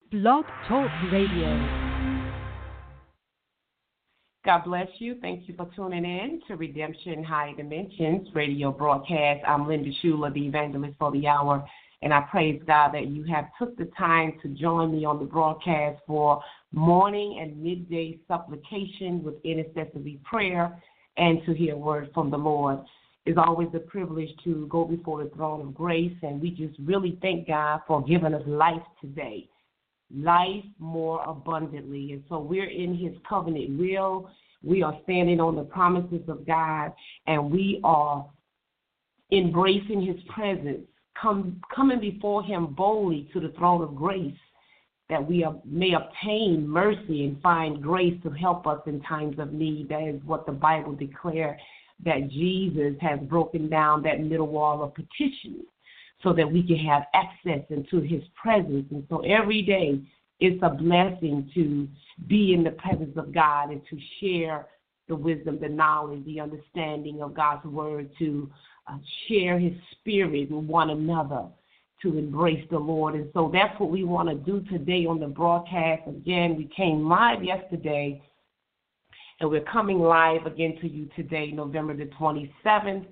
Blog Talk Radio. God bless you. Thank you for tuning in to Redemption High Dimensions radio broadcast. I'm Linda Shula, the evangelist for the hour, and I praise God that you have took the time to join me on the broadcast for morning and midday supplication with intercessory prayer and to hear a word from the Lord. It's always a privilege to go before the throne of grace, and we just really thank God for giving us life today. Life more abundantly. And so we're in his covenant will. We are standing on the promises of God, and we are embracing his presence, coming before him boldly to the throne of grace, that we may obtain mercy and find grace to help us in times of need. That is what the Bible declares, that Jesus has broken down that middle wall of petition, so that we can have access into his presence. And so every day it's a blessing to be in the presence of God and to share the wisdom, the knowledge, the understanding of God's word, to share his spirit with one another, to embrace the Lord. And so that's what we want to do today on the broadcast. Again, we came live yesterday, and we're coming live again to you today, November the 27th,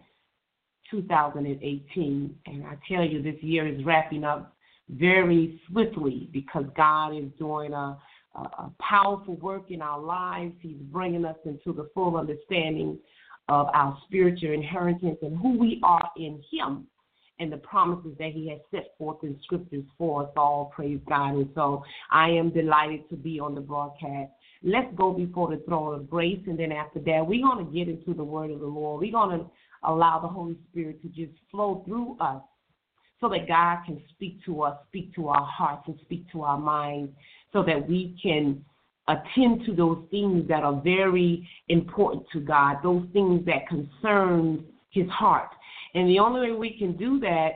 2018, and I tell you, this year is wrapping up very swiftly because God is doing a powerful work in our lives. He's bringing us into the full understanding of our spiritual inheritance and who we are in him and the promises that he has set forth in scriptures for us all. Praise God. And so I am delighted to be on the broadcast. Let's go before the throne of grace, and then after that, we're going to get into the word of the Lord. We're going to allow the Holy Spirit to just flow through us so that God can speak to us, speak to our hearts, and speak to our minds, so that we can attend to those things that are very important to God, those things that concern his heart. And the only way we can do that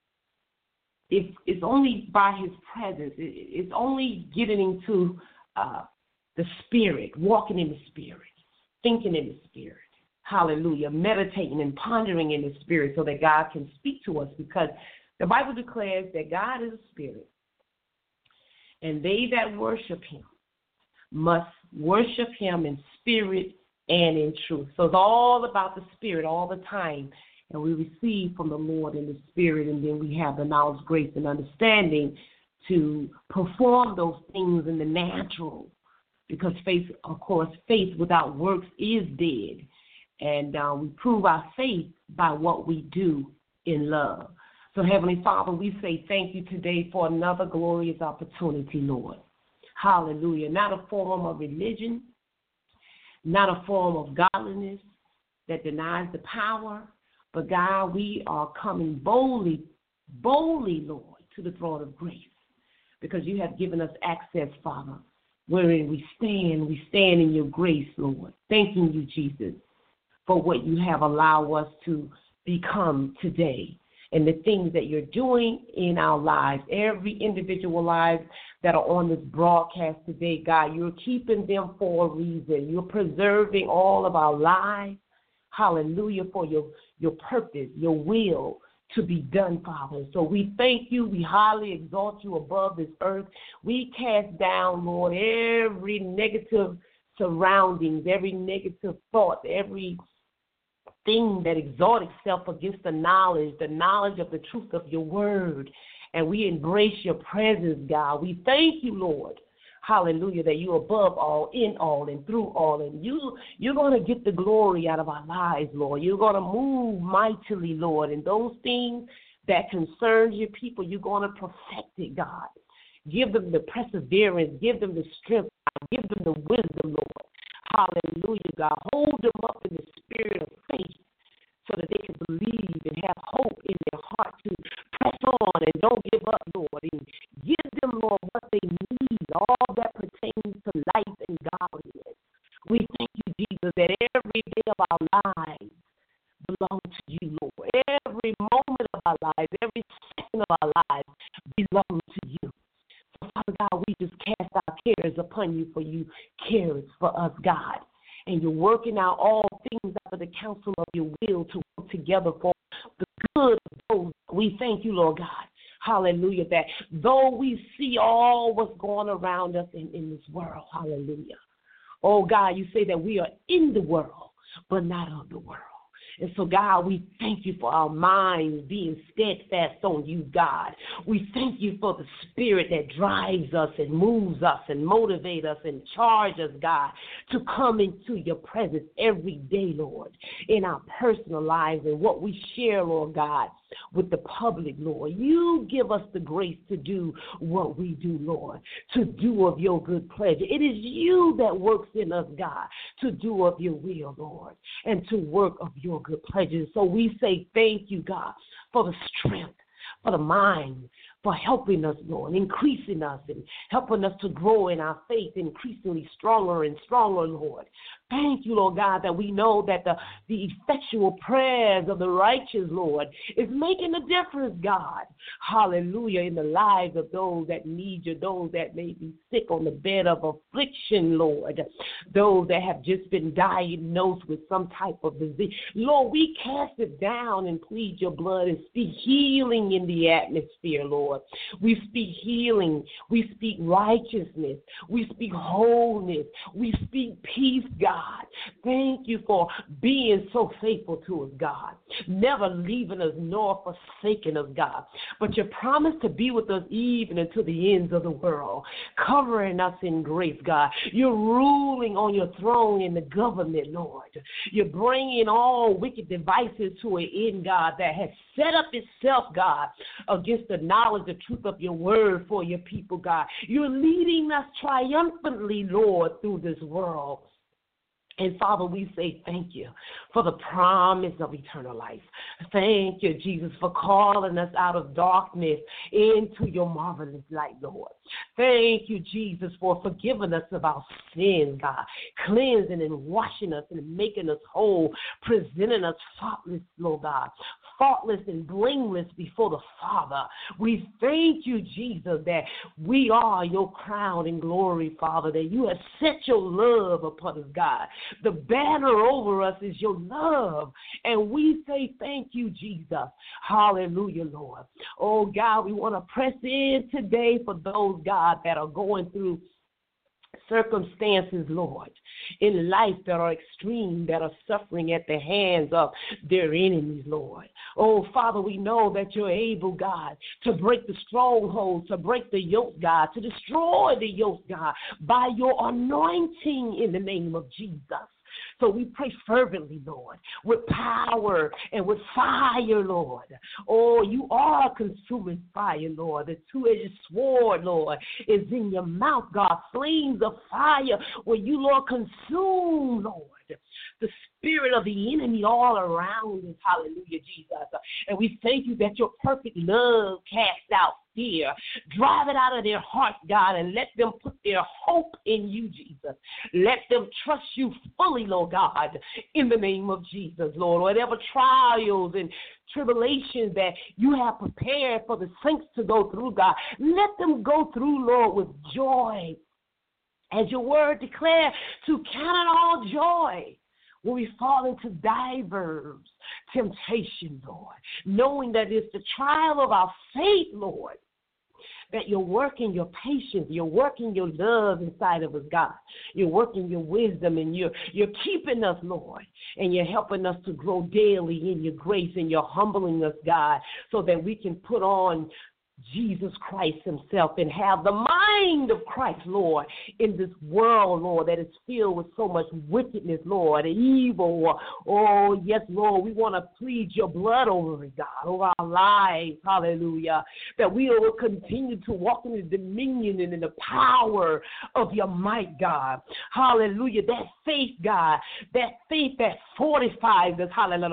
is only by his presence. It's only getting into the Spirit, walking in the Spirit, thinking in the Spirit. Hallelujah. Meditating and pondering in the Spirit so that God can speak to us, because the Bible declares that God is a spirit, and they that worship him must worship him in spirit and in truth. So it's all about the Spirit all the time, and we receive from the Lord in the Spirit, and then we have the knowledge, grace, and understanding to perform those things in the natural, because faith, of course, faith without works is dead. And we prove our faith by what we do in love. So, Heavenly Father, we say thank you today for another glorious opportunity, Lord. Hallelujah. Not a form of religion, not a form of godliness that denies the power, but, God, we are coming boldly, Lord, to the throne of grace, because you have given us access, Father, wherein we stand in your grace, Lord. Thanking you, Jesus, for what you have allowed us to become today and the things that you're doing in our lives, every individual life that are on this broadcast today, God. You're keeping them for a reason. You're preserving all of our lives. Hallelujah, for your purpose, your will to be done, Father. So we thank you. We highly exalt you above this earth. We cast down, Lord, every negative surroundings, every negative thought, every thing that exalts itself against the knowledge of the truth of your word. And we embrace your presence, God. We thank you, Lord. Hallelujah, that you're above all, in all, and through all. And you're going to get the glory out of our lives, Lord. You're going to move mightily, Lord. And those things that concern your people, you're going to perfect it, God. Give them the perseverance. Give them the strength. God. Give them the wisdom, Lord. Hallelujah, God. Hold them up in the spirit of faith so that they can believe and have hope in their heart to press on and don't give up, Lord. And give them, Lord, what they need, all that pertains to life and godliness. We thank you, Jesus, that every day of our lives belongs to you, Lord. Every moment of our lives, every second of our lives belongs to you. So, Father God, we just cast our cares upon you, for you cares for us, God. And you're working out all things after the counsel of your will to work together for the good of those. We thank you, Lord God. hallelujah, that though we see all what's going around us in this world, hallelujah, oh, God, you say that we are in the world, but not of the world. And so, God, we thank you for our minds being steadfast on you, God. We thank you for the spirit that drives us and moves us and motivates us and charges us, God, to come into your presence every day, Lord, in our personal lives and what we share, Lord God, with the public, Lord. You give us the grace to do what we do, Lord, to do of your good pleasure. It is you that works in us, God, to do of your will, Lord, and to work of your good pleasure. So we say thank you, God, for the strength, for the mind, for helping us, Lord, increasing us and helping us to grow in our faith, increasingly stronger and stronger, Lord. Thank you, Lord God, that we know that the effectual prayers of the righteous, Lord, is making a difference, God. Hallelujah, in the lives of those that need you, those that may be sick on the bed of affliction, Lord, those that have just been diagnosed with some type of disease. Lord, we cast it down and plead your blood and speak healing in the atmosphere, Lord. We speak healing. We speak righteousness. We speak wholeness. We speak peace, God. Thank you for being so faithful to us, God, never leaving us nor forsaking us, God, but you promised to be with us even until the ends of the world, covering us in grace, God. You're ruling on your throne in the government, Lord. You're bringing all wicked devices to an end, God, that has set up itself, God, against the knowledge, the truth of your word for your people, God. You're leading us triumphantly, Lord, through this world. And, Father, we say thank you for the promise of eternal life. Thank you, Jesus, for calling us out of darkness into your marvelous light, Lord. Thank you, Jesus, for forgiving us of our sins, God, cleansing and washing us and making us whole, presenting us faultless, Lord God, faultless and blameless before the Father. We thank you, Jesus, that we are your crown in glory, Father, that you have set your love upon us, God. The banner over us is your love, and we say thank you, Jesus. Hallelujah, Lord. Oh, God, we want to press in today for those, God, that are going through circumstances, Lord, in life that are extreme, that are suffering at the hands of their enemies, Lord. Oh, Father, we know that you're able, God, to break the strongholds, to break the yoke, God, to destroy the yoke, God, by your anointing in the name of Jesus. So we pray fervently, Lord, with power and with fire, Lord. Oh, you are consuming fire, Lord. The two-edged sword, Lord, is in your mouth, God. Flames of fire where you, Lord, consume, Lord, the spirit of the enemy all around us. Hallelujah, Jesus. And we thank you that your perfect love casts out fear. Drive it out of their hearts, God, and let them put their hope in you, Jesus. Let them trust you fully, Lord God, in the name of Jesus, Lord. Whatever trials and tribulations that you have prepared for the saints to go through, God, let them go through, Lord, with joy. As your word declares, to count it all joy when we fall into diverse temptation, Lord, knowing that it's the trial of our faith, Lord, that you're working your patience, you're working your love inside of us, God. You're working your wisdom, and you're keeping us, Lord, and you're helping us to grow daily in your grace, and you're humbling us, God, so that we can put on Jesus Christ himself and have the mind of Christ, Lord, in this world, Lord, that is filled with so much wickedness, Lord, and evil. Oh, yes, Lord, we want to plead your blood over it, God, over our lives, hallelujah, that we will continue to walk in the dominion and in the power of your might, God, hallelujah, that faith, God, that faith that fortifies us, hallelujah,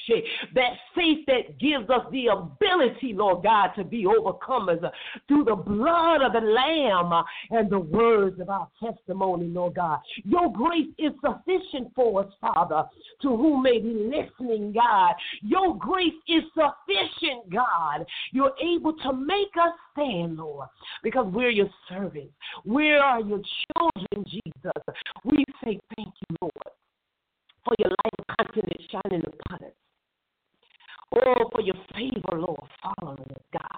that faith that gives us the ability, Lord God, to be overcomers through the blood of the Lamb and the words of our testimony, Lord God. Your grace is sufficient for us, Father, to whom may be listening, God. Your grace is sufficient, God. You're able to make us stand, Lord, because we're your servants. We are your children, Jesus. We say thank you, Lord, for your light of countenance shining upon us. Oh, for your favor, Lord, following us, God.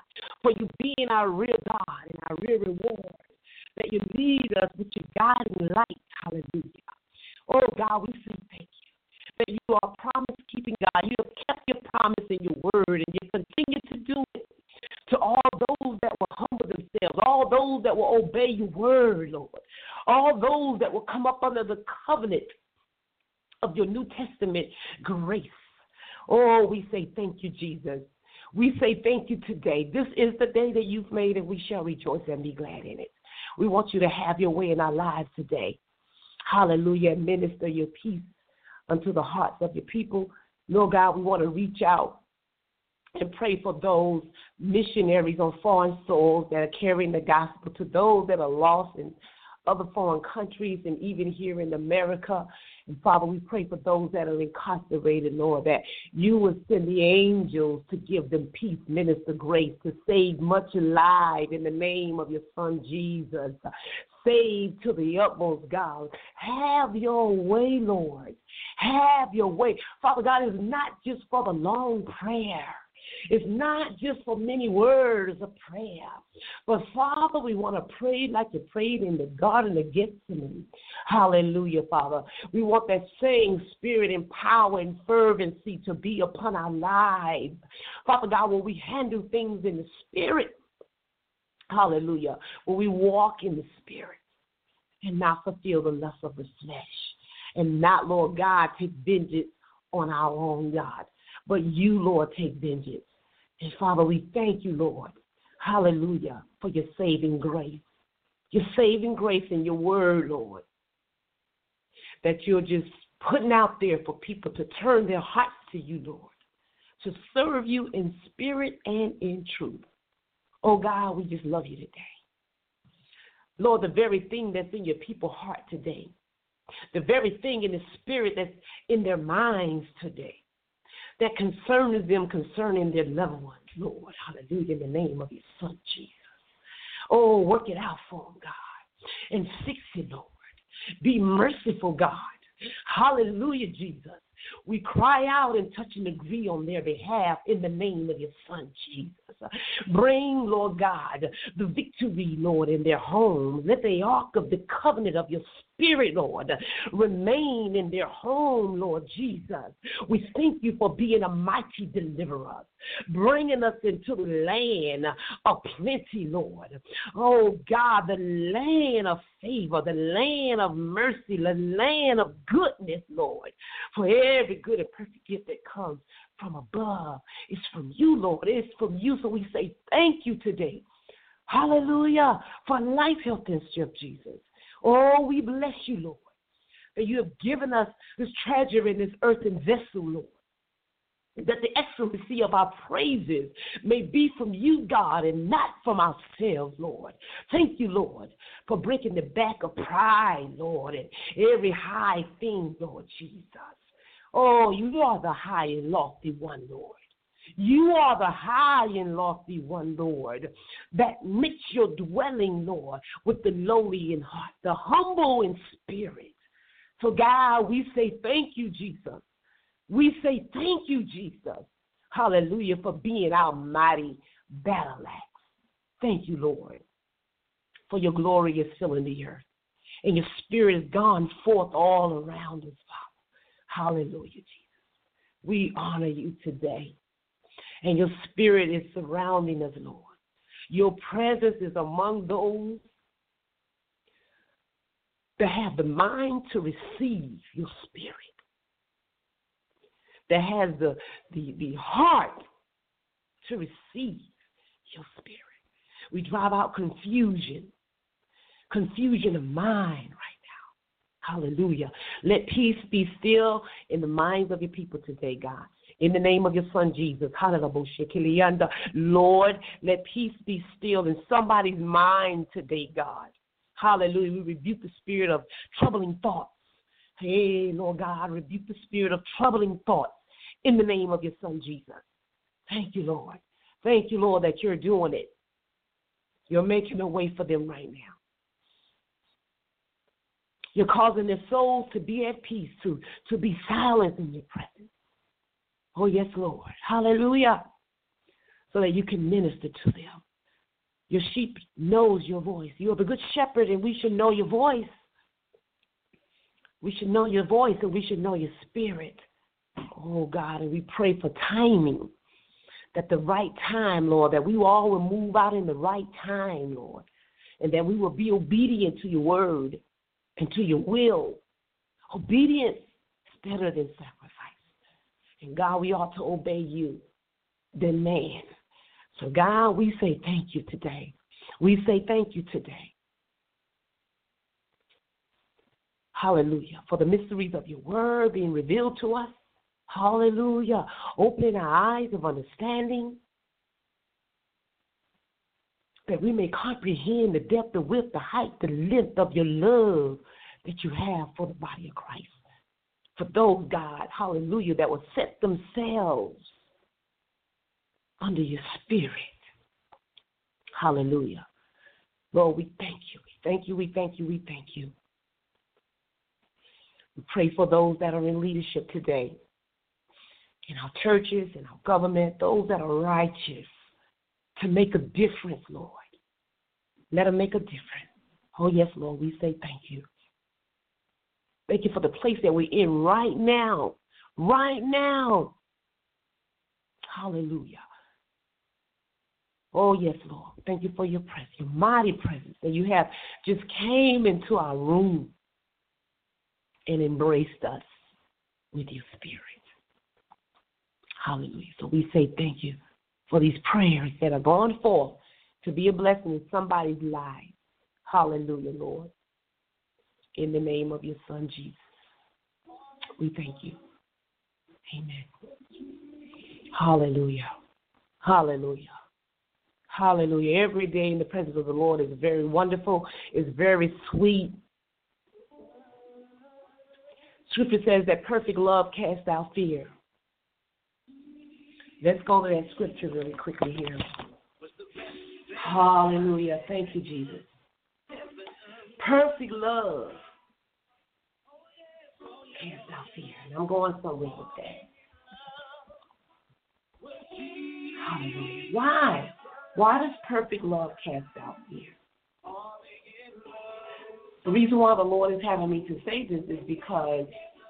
for you being our real God and our real reward, that you lead us with your guiding light. Hallelujah. Oh, God, we say thank you that you are promise-keeping God. You have kept your promise in your word, and you continue to do it to all those that will humble themselves, all those that will obey your word, Lord, all those that will come up under the covenant of your New Testament grace. Oh, we say thank you, Jesus. We say thank you today. This is the day that you've made, and we shall rejoice and be glad in it. We want you to have your way in our lives today. Hallelujah. And minister your peace unto the hearts of your people. Lord God, we want to reach out and pray for those missionaries on foreign soils that are carrying the gospel, to those that are lost in other foreign countries and even here in America. And Father, we pray for those that are incarcerated, Lord, that you will send the angels to give them peace, minister grace, to save much alive in the name of your Son, Jesus. Save to the utmost, God. Have your way, Lord. Have your way. Father God, it's not just for the long prayer. It's not just for many words of prayer. But, Father, we want to pray like you prayed in the Garden of Gethsemane. Hallelujah, Father. We want that same spirit and power and fervency to be upon our lives. Father God, when we handle things in the spirit, hallelujah, when we walk in the spirit and not fulfill the lust of the flesh and not, Lord God, take vengeance on our own, God, but you, Lord, take vengeance. And, Father, we thank you, Lord, hallelujah, for your saving grace. Your saving grace in your word, Lord, that you're just putting out there for people to turn their hearts to you, Lord, to serve you in spirit and in truth. Oh, God, we just love you today. Lord, the very thing that's in your people's heart today, the very thing in the spirit that's in their minds today, that concerns them concerning their loved ones, Lord, hallelujah, in the name of your Son, Jesus. Oh, work it out for them, God, and fix it, Lord. Be merciful, God. Hallelujah, Jesus. We cry out and touch and agree on their behalf in the name of your Son, Jesus. Bring, Lord God, the victory, Lord, in their homes. Let the ark of the covenant of your Spirit, Lord, remain in their home, Lord Jesus. We thank you for being a mighty deliverer, bringing us into the land of plenty, Lord. Oh, God, the land of favor, the land of mercy, the land of goodness, Lord. For every good and perfect gift that comes from above is from you, Lord. It's from you. So we say thank you today. Hallelujah. For life, health, and strength, Jesus. Oh, we bless you, Lord, that you have given us this treasure in this earthen vessel, Lord, that the excellency of our praises may be from you, God, and not from ourselves, Lord. Thank you, Lord, for breaking the back of pride, Lord, and every high thing, Lord Jesus. Oh, you are the high and lofty one, Lord. You are the high and lofty one, Lord, that makes your dwelling, Lord, with the lowly in heart, the humble in spirit. So, God, we say thank you, Jesus. We say thank you, Jesus. Hallelujah, for being our mighty battle axe. Thank you, Lord, for your glory is filling the earth, and your spirit has gone forth all around us, Father. Hallelujah, Jesus. We honor you today. And your spirit is surrounding us, Lord. Your presence is among those that have the mind to receive your spirit, that has the heart to receive your spirit. We drive out confusion of mind right now. Hallelujah. Let peace be still in the minds of your people today, God. In the name of your Son, Jesus. Lord, let peace be still in somebody's mind today, God. Hallelujah. We rebuke the spirit of troubling thoughts. Hey, Lord God, rebuke the spirit of troubling thoughts in the name of your Son, Jesus. Thank you, Lord. Thank you, Lord, that you're doing it. You're making a way for them right now. You're causing their souls to be at peace, to be silent in your presence. Oh, yes, Lord. Hallelujah. So that you can minister to them. Your sheep knows your voice. You are the good shepherd, and we should know your voice. We should know your voice, and we should know your spirit. Oh, God, and we pray for timing, that the right time, Lord, that we all will move out in the right time, Lord, and that we will be obedient to your word and to your will. Obedience is better than sacrifice. And, God, we ought to obey you than man. So, God, we say thank you today. We say thank you today. Hallelujah. For the mysteries of your word being revealed to us. Hallelujah. Opening our eyes of understanding, that we may comprehend the depth, the width, the height, the length of your love that you have for the body of Christ. For those, God, hallelujah, that will set themselves under your spirit. Hallelujah. Lord, we thank you. We thank you. We thank you. We thank you. We pray for those that are in leadership today, in our churches, in our government, those that are righteous, to make a difference, Lord. Let them make a difference. Oh, yes, Lord, we say thank you. Thank you for the place that we're in right now. Right now. Hallelujah. Oh, yes, Lord. Thank you for your presence, your mighty presence, that you have just came into our room and embraced us with your spirit. Hallelujah. So we say thank you for these prayers that are going forth to be a blessing in somebody's life. Hallelujah, Lord. In the name of your Son, Jesus, we thank you. Amen. Hallelujah. Hallelujah. Hallelujah. Every day in the presence of the Lord is very wonderful. It's very sweet. Scripture says that perfect love casts out fear. Let's go to that scripture really quickly here. Hallelujah. Thank you, Jesus. Perfect love casts out fear. And I'm going somewhere with that. Hallelujah. Why? Why does perfect love cast out fear? The reason why the Lord is having me to say this is because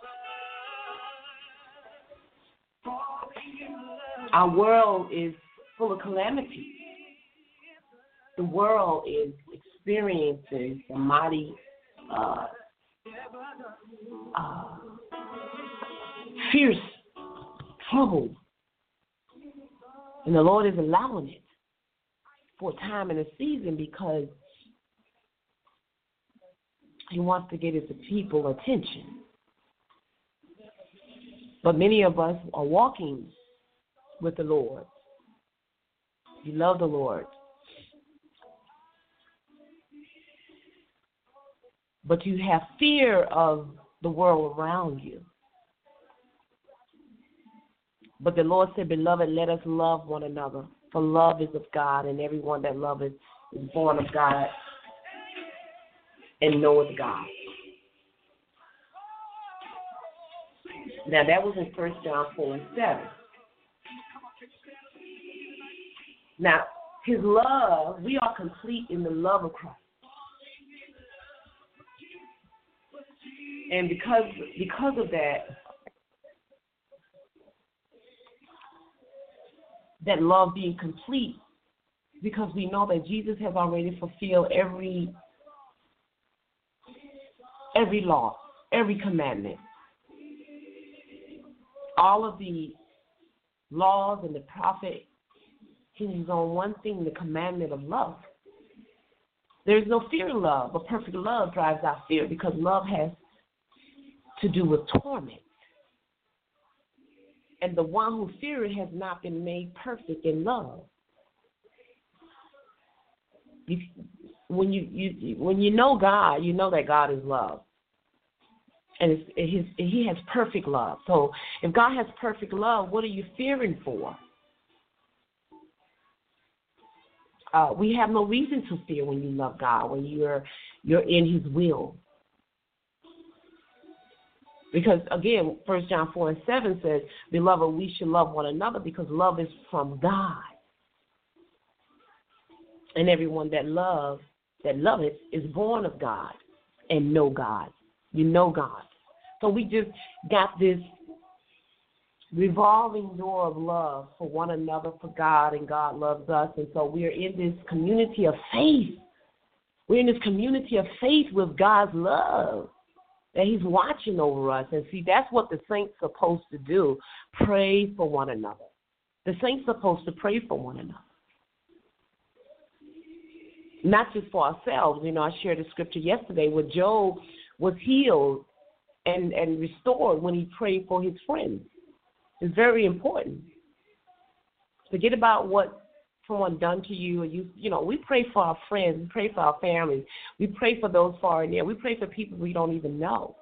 our world is full of calamity. The world is experiencing some mighty fierce trouble. And the Lord is allowing it for a time and a season because he wants to get his people attention. But many of us are walking with the Lord. You love the Lord. But you have fear of the world around you. But the Lord said, beloved, let us love one another. For love is of God, and everyone that loveth is born of God and knoweth God. Now, that was in 1 John 4:7. Now, his love, we are complete in the love of Christ. And because of that love being complete, because we know that Jesus has already fulfilled every law, every commandment. All of the laws and the prophet hinges on one thing, the commandment of love. There is no fear in love, but perfect love drives out fear because love has to do with torment. And the one who feareth has not been made perfect in love. When you know God, you know that God is love. And he has perfect love. So if God has perfect love, what are you fearing for? We have no reason to fear when you love God, when you're in his will. Because, again, 1 John 4:7 says, beloved, we should love one another because love is from God. And everyone that loveth is born of God and know God. You know God. So we just got this revolving door of love for one another, for God, and God loves us. And so we are in this community of faith. We're in this community of faith with God's love, that he's watching over us. And see, that's what the saints are supposed to do, pray for one another. The saints are supposed to pray for one another. Not just for ourselves. You know, I shared a scripture yesterday where Job was healed and restored when he prayed for his friends. It's very important. Forget about what someone done to you. You know, we pray for our friends. We pray for our families. We pray for those far and near. We pray for people we don't even know.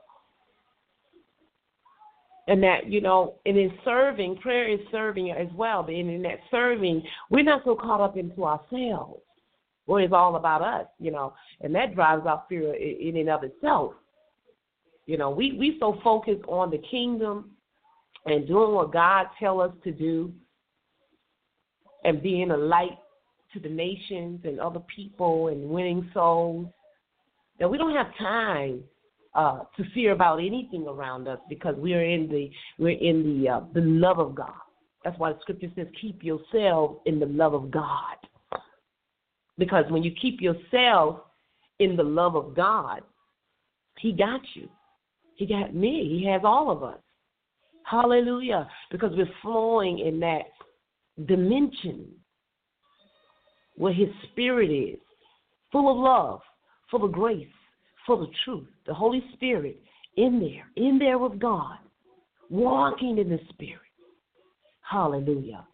And that, you know, and in serving, prayer is serving as well. But in that serving, we're not so caught up into ourselves, where it's all about us, you know, and that drives out fear in and of itself. You know, we so focused on the kingdom and doing what God tells us to do and being a light to the nations and other people and winning souls that we don't have time to fear about anything around us, because we're in the love of God. That's why the scripture says, keep yourselves in the love of God. Because when you keep yourself in the love of God, he got you. He got me. He has all of us. Hallelujah. Because we're flowing in that dimension where his spirit is, full of love, full of grace, full of truth. The Holy Spirit in there with God, walking in the Spirit. Hallelujah.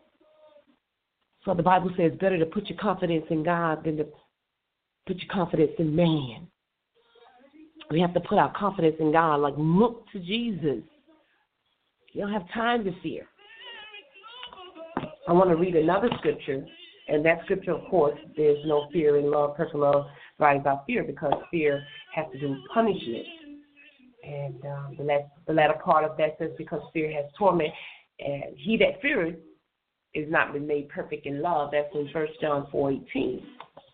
So the Bible says it's better to put your confidence in God than to put your confidence in man. We have to put our confidence in God, like look to Jesus. You don't have time to fear. I want to read another scripture, and that scripture, of course, there's no fear in love. Perfect love drives out fear, because fear has to do with punishment. And the latter part of that says, because fear has torment, and he that feareth is not been made perfect in love. That's in 1 John 4:18.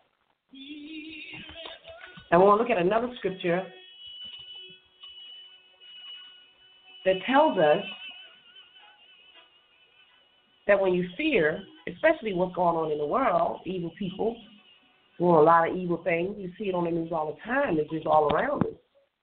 And we want to look at another scripture that tells us that when you fear, especially what's going on in the world, evil people doing a lot of evil things, you see it on the news all the time. It's just all around us.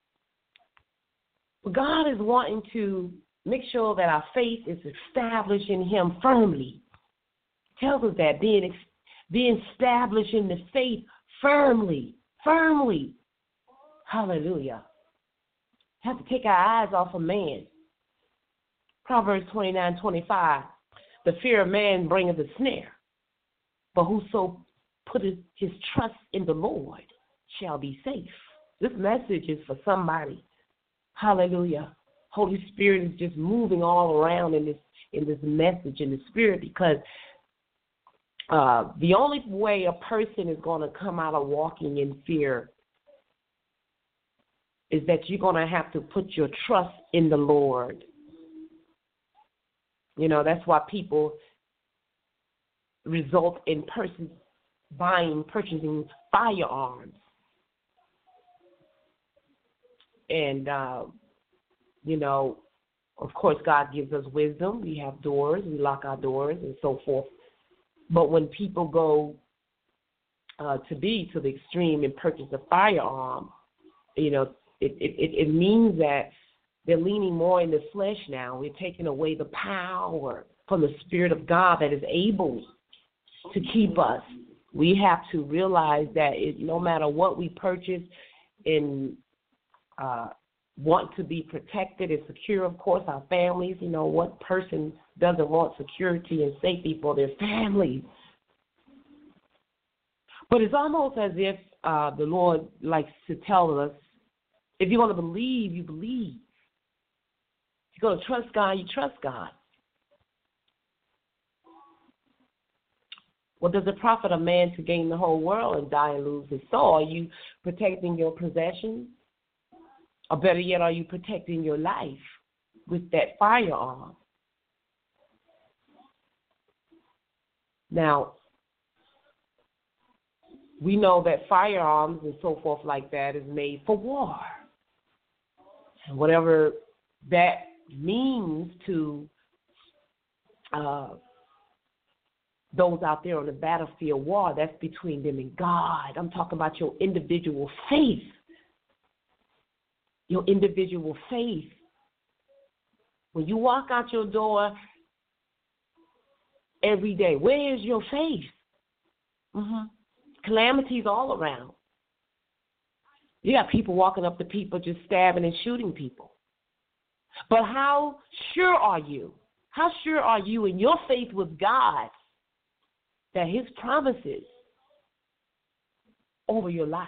But God is wanting to make sure that our faith is established in him firmly. He tells us that, being established in the faith firmly. Hallelujah. Have to take our eyes off of man. Proverbs 29:25. The fear of man bringeth a snare, but whoso putteth his trust in the Lord shall be safe. This message is for somebody. Hallelujah. Holy Spirit is just moving all around in this message in the Spirit, because the only way a person is going to come out of walking in fear is that you're going to have to put your trust in the Lord. You know, that's why people result in persons purchasing firearms. And, you know, of course, God gives us wisdom. We have doors. We lock our doors and so forth. But when people go to the extreme and purchase a firearm, you know, it means that they're leaning more in the flesh now. We're taking away the power from the Spirit of God that is able to keep us. We have to realize that no matter what we purchase and want to be protected and secure, of course, our families, you know, what person doesn't want security and safety for their families? But it's almost as if the Lord likes to tell us, if you're going to believe, you believe. If you're going to trust God, you trust God. What does it profit a man to gain the whole world and die and lose his soul? Are you protecting your possessions? Or better yet, are you protecting your life with that firearm? Now, we know that firearms and so forth like that is made for war. And whatever that means to those out there on the battlefield war, that's between them and God. I'm talking about your individual faith. Your individual faith. When you walk out your door every day, where is your faith? Calamities all around. You got people walking up to people just stabbing and shooting people. But how sure are you? How sure are you in your faith with God that his promises over your life?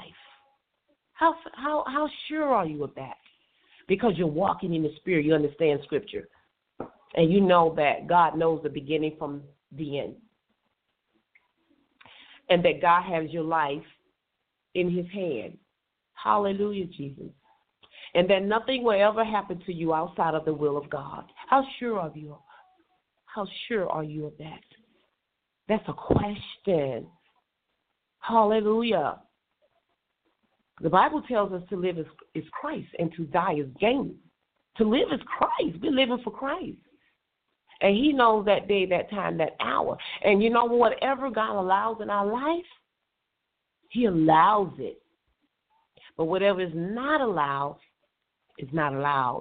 How sure are you of that? Because you're walking in the Spirit, you understand Scripture, and you know that God knows the beginning from the end, and that God has your life in his hand. Hallelujah, Jesus. And that nothing will ever happen to you outside of the will of God. How sure are you? How sure are you of that? That's a question. Hallelujah. The Bible tells us to live is Christ and to die is gain. To live is Christ. We're living for Christ. And he knows that day, that time, that hour. And you know, whatever God allows in our life, he allows it. But whatever is not allowed is not allowed.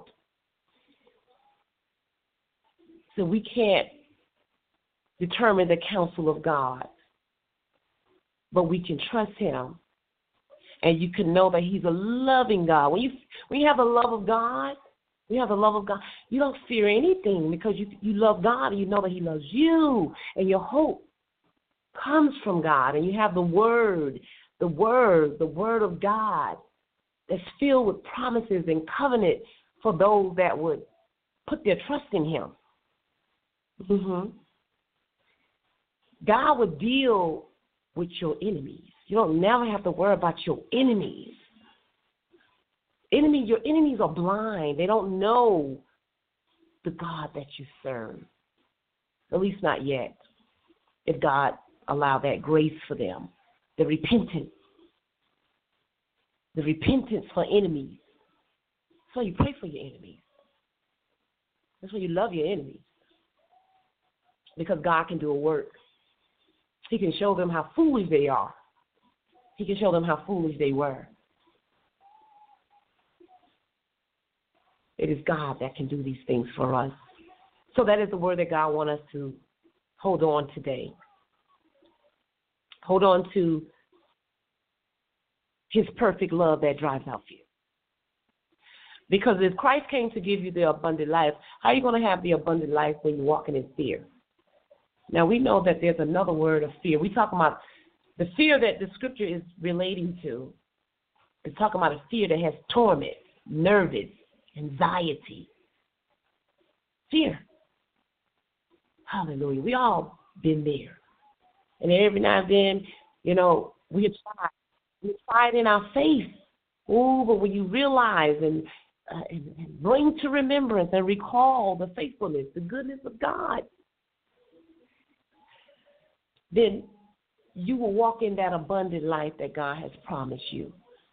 So we can't determine the counsel of God, but we can trust him. And you can know that he's a loving God. When you have the love of God, you don't fear anything because you love God and you know that he loves you. And your hope comes from God. And you have the word of God that's filled with promises and covenant for those that would put their trust in him. God would deal with your enemies. You don't never have to worry about your enemies. Your enemies are blind. They don't know the God that you serve. At least not yet. If God allowed that grace for them. The repentance for enemies. That's why you pray for your enemies. That's why you love your enemies. Because God can do a work. He can show them how foolish they are. He can show them how foolish they were. It is God that can do these things for us. So that is the word that God wants us to hold on today. Hold on to his perfect love that drives out fear. Because if Christ came to give you the abundant life, how are you going to have the abundant life when you're walking in fear? Now, we know that there's another word of fear. We're talking about the fear that the scripture is relating to. It's talking about a fear that has torment, nervous, anxiety, fear. Hallelujah. We all been there. And every now and then, we try it in our faith. Oh, but when you realize and bring to remembrance and recall the faithfulness, the goodness of God, then you will walk in that abundant life that God has promised you.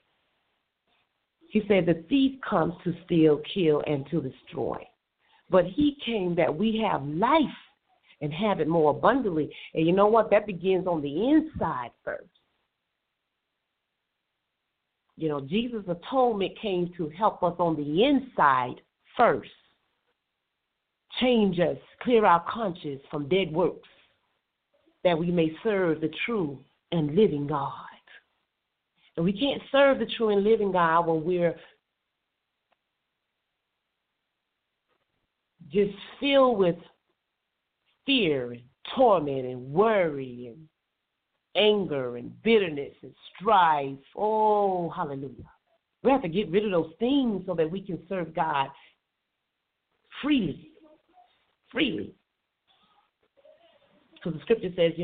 He said the thief comes to steal, kill, and to destroy. But he came that we have life and have it more abundantly. And you know what? That begins on the inside first. Jesus' atonement came to help us on the inside first. Change us, clear our conscience from dead works, that we may serve the true and living God. And we can't serve the true and living God when we're just filled with fear and torment and worry and anger and bitterness and strife. Oh, hallelujah. We have to get rid of those things so that we can serve God freely. Because the scripture says,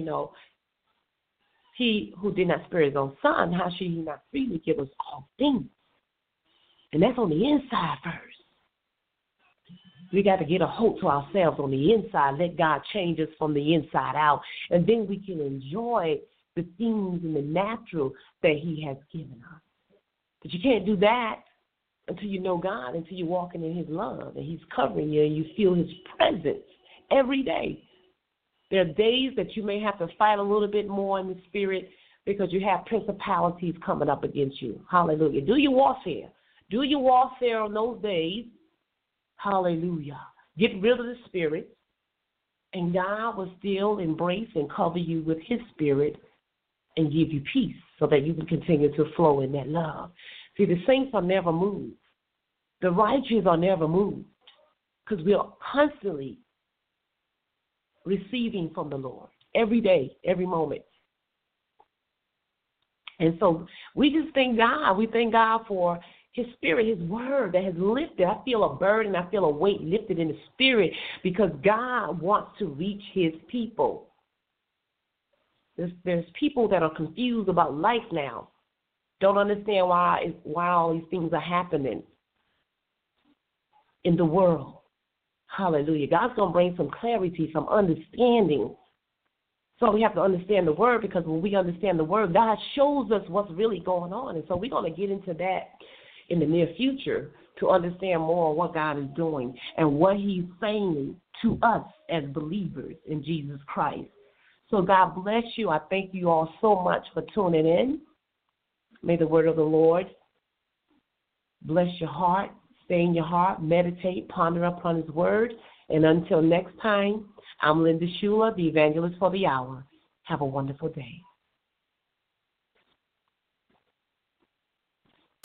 he who did not spare his own son, how should he not freely give us all things? And that's on the inside first. We got to get a hold to ourselves on the inside. Let God change us from the inside out. And then we can enjoy the things in the natural that he has given us. But you can't do that until you know God, until you're walking in his love and he's covering you and you feel his presence every day. There are days that you may have to fight a little bit more in the spirit because you have principalities coming up against you. Hallelujah. Do your warfare. Do your warfare on those days. Hallelujah. Get rid of the spirit, and God will still embrace and cover you with his spirit and give you peace so that you can continue to flow in that love. See, the saints are never moved. The righteous are never moved because we are constantly receiving from the Lord every day, every moment. And so we just thank God. We thank God for his spirit, his word that has lifted. I feel a burden. I feel a weight lifted in the spirit because God wants to reach his people. There's people that are confused about life now. Don't understand why all these things are happening in the world. Hallelujah. God's going to bring some clarity, some understanding. So we have to understand the word, because when we understand the word, God shows us what's really going on. And so we're going to get into that in the near future to understand more of what God is doing and what he's saying to us as believers in Jesus Christ. So God bless you. I thank you all so much for tuning in. May the word of the Lord bless your heart, stay in your heart, meditate, ponder upon his word. And until next time, I'm Linda Shula, the evangelist for the hour. Have a wonderful day.